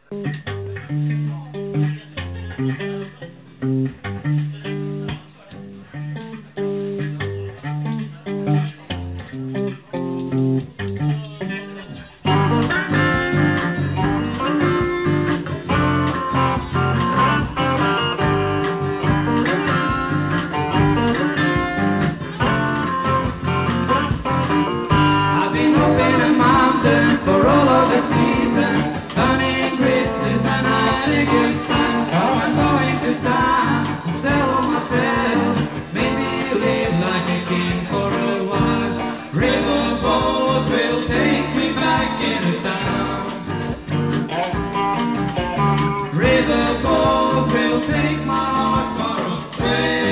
I've been up in the mountains for all of the seasons, hunting grizzlies and having a good time. Now I'm going to town to sell all my bells, maybe live like a king for a while. Riverboat will take me back into town. Riverboat will take my heart far away.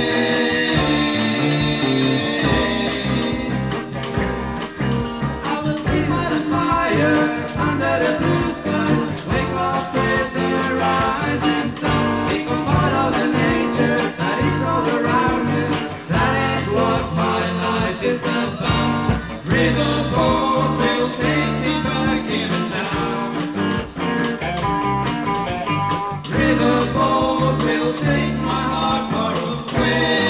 I will sit by the fire under the blue sky, wake up with the rising sun. Become part of the nature that is all around you. That is what my life is about. Riverboat will take me back into town. Riverboat will take my heart far away.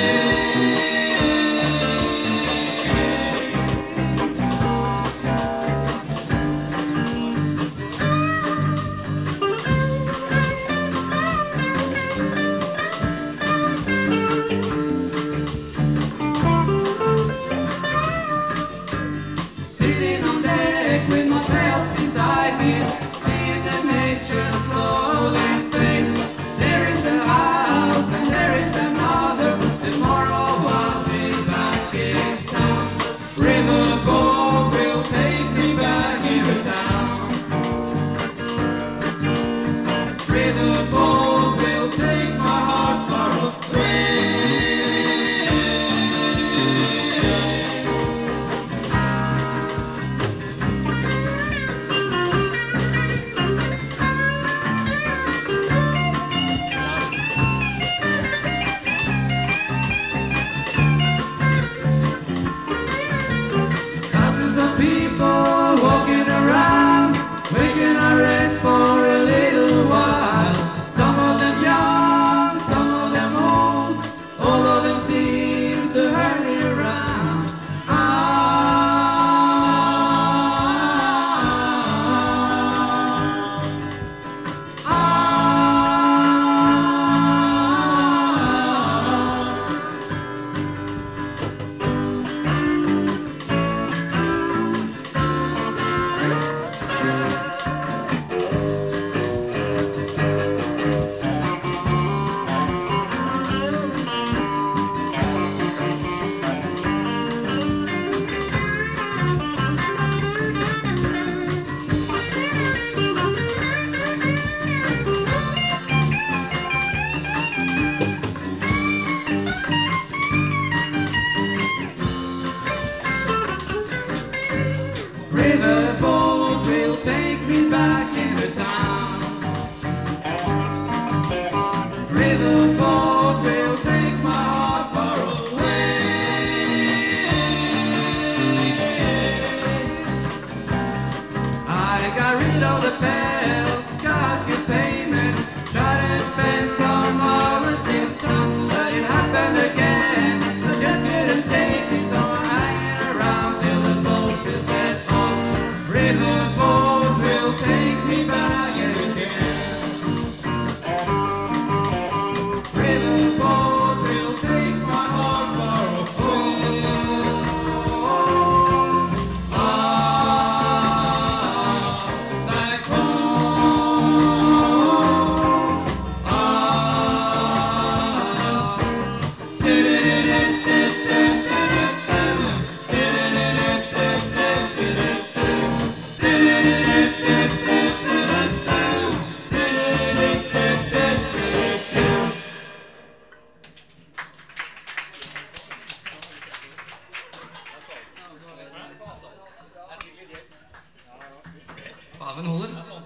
Sitting on deck with my pals beside me, seeing the nature slowly fade. There is a house and there is another. Tomorrow I'll be back in town. Riverboat will take me back into town. Riverboat will take my heart far away. Thousands of people walking around, making a rest for a little while. Some of them young, some of them old, all of them seems to hurry around. Riverboat will take me back into town. Riverboat will take my heart far away. I got rid of the bells, got good payment, tried to spend some hours in town, but it happened again. I just couldn't take it, so I'm hanging around till the boat is set off. Riverboat will take me back again. Riverboat will take my heart far away. Back home. Paven holder.